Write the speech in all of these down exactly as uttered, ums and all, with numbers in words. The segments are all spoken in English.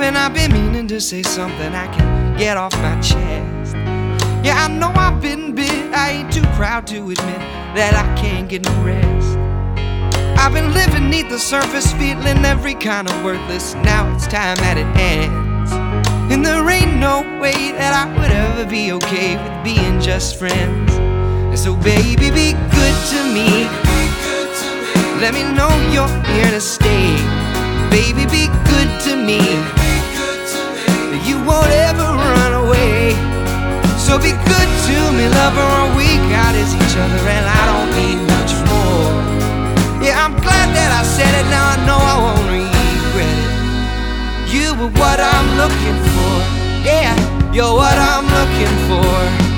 hoping I've been meaning to say something I can get off my chest. Yeah, I know I've been bit, I ain't too proud to admit that I can't get no rest. I've been living neath the surface, feeling every kind of worthless. Now it's time that it ends, and there ain't no way that I would ever be okay with being just friends. And so baby, be good to me. Let me know you're here to stay. Baby, be good to me. You won't ever run away. So be good to me, lover. All we got is each other, and I don't need much more. Yeah, I'm glad that I said it. Now I know I won't regret it. You were what I'm looking for. Yeah, you're what I'm looking for.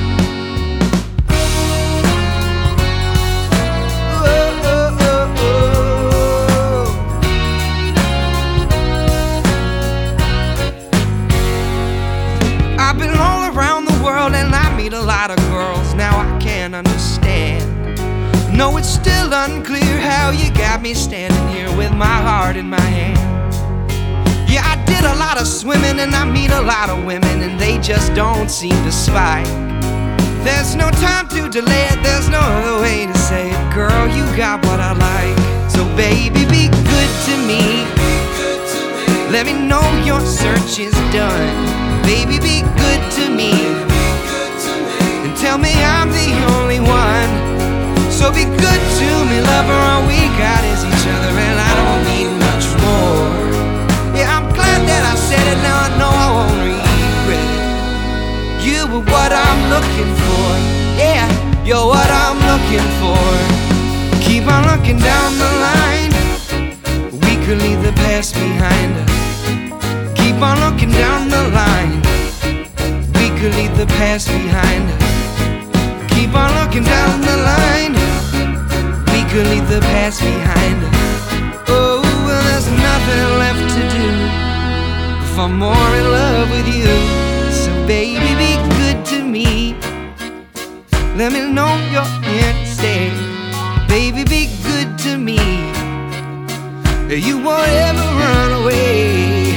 I've been all around the world and I meet a lot of girls. Now I can't understand. No, it's still unclear how you got me standing here with my heart in my hand. Yeah, I did a lot of swimming and I meet a lot of women, and they just don't seem to spike. There's no time to delay it, there's no other way to say it. Girl, you got what I like. So baby, be good to me. Let me know your search is done. Baby, be good to me, and tell me I'm the only one. So be good to me, lover. All we got is each other, and I don't need much more. Yeah, I'm glad that I said it. Now I know I won't regret it. You were what I'm looking for. Yeah, you're what I'm looking for. Keep on looking down the line. We could leave the past behind us. Keep on looking down the line. We could leave the past behind us. Keep on looking down the line. We could leave the past behind us. Oh, well, there's nothing left to do if I'm more in love with you. So baby, be good to me. Let me know you're here to stay. Baby, be good to me. You won't ever run away.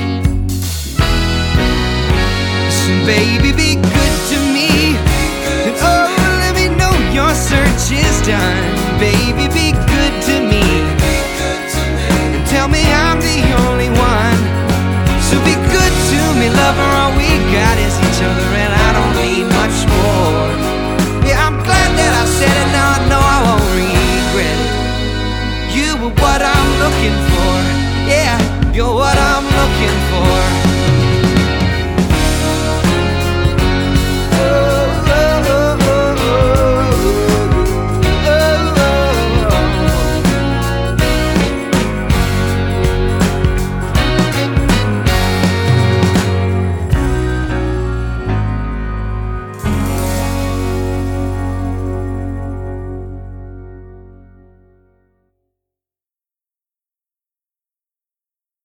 Baby, be good to me. And oh, let me know your search is done. Baby, be good to me. And tell me I'm the only one. So be good to me, lover. All we got is each other, and I don't need much more. Yeah, I'm glad that I said it. Now I know I won't regret it. You were what I'm looking for. Yeah, you're what I'm looking for.